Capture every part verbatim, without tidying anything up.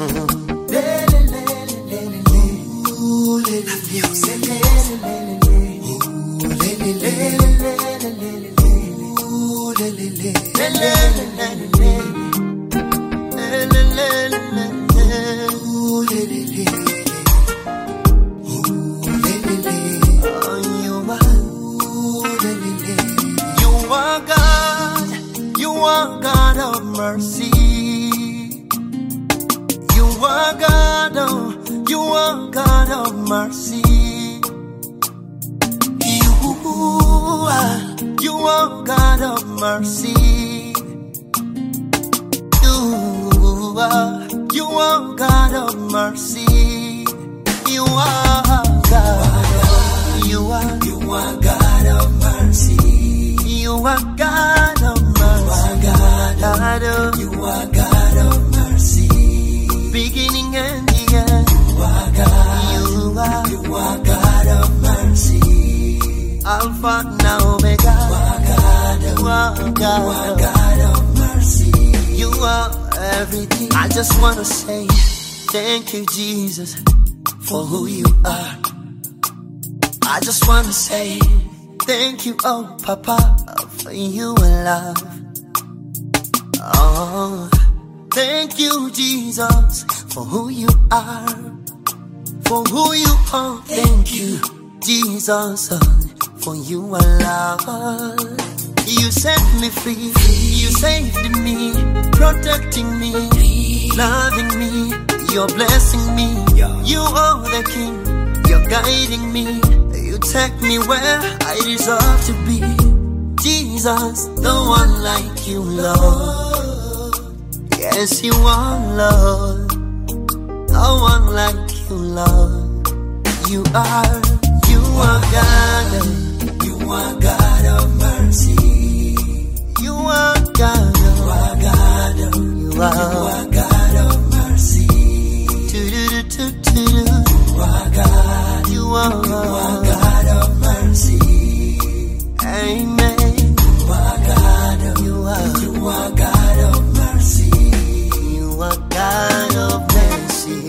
Thank you, Jesus, for who you are. I just want to say thank you, oh Papa, for you and love. Oh, thank you, Jesus, for who you are, for who you are. Thank you, Jesus, for you and love. You set me free, you saved me, protecting me, loving me. You're blessing me, you are the King, you're guiding me, you take me where I deserve to be. Jesus, no one like you, Lord. Yes, you are, Lord. No one like you, Lord. You are, you are God, you are God of mercy. You are God, you are God, you are God of mercy. You are God, you are, you are God of mercy. Amen. You are God, you are, you are God of mercy. You are God of mercy.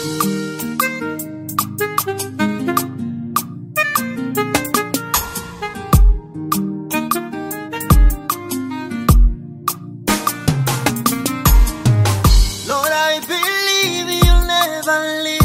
Lord, I believe you'll never leave.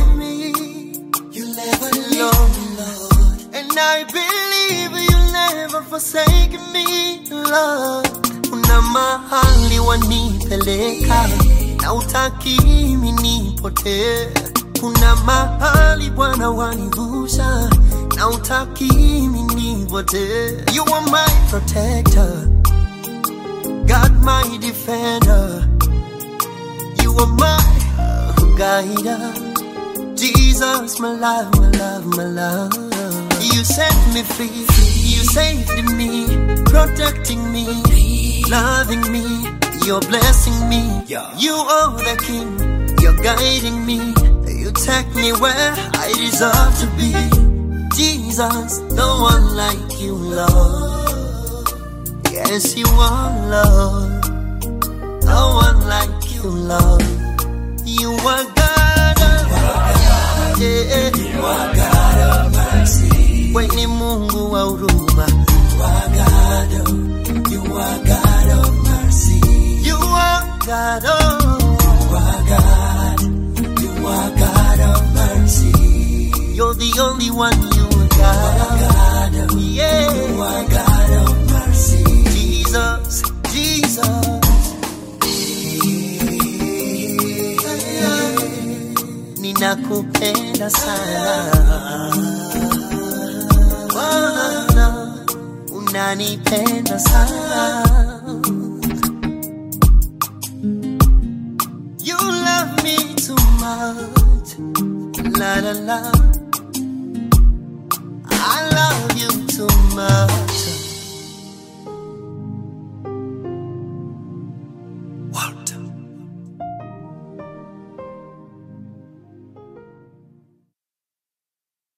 I believe you'll never forsake me, Lord. Una mahali wanipeleka na utaki mimi nipotee. Kuna mahali Bwana wanivusha na utaki mimi nipotee. You are my protector, God my defender. You are my guider, Jesus, my love, my love, my love. You set me free, you saved me, protecting me, loving me, you're blessing me. You are the King, you're guiding me, you take me where I deserve to be. Jesus, no one like you, Lord. Yes, you are, Lord. No one like you, Lord. You are God, yeah. You are God of mercy. Wewe Mungu wa huruma. You are God, you are God of mercy. You are God, you are God, you are God of mercy. You're the only one, you are God, yeah. You are God of mercy. Jesus, Jesus. Ninakupenda sana. Unanipenda sana. You love me too much. La la la. I love you.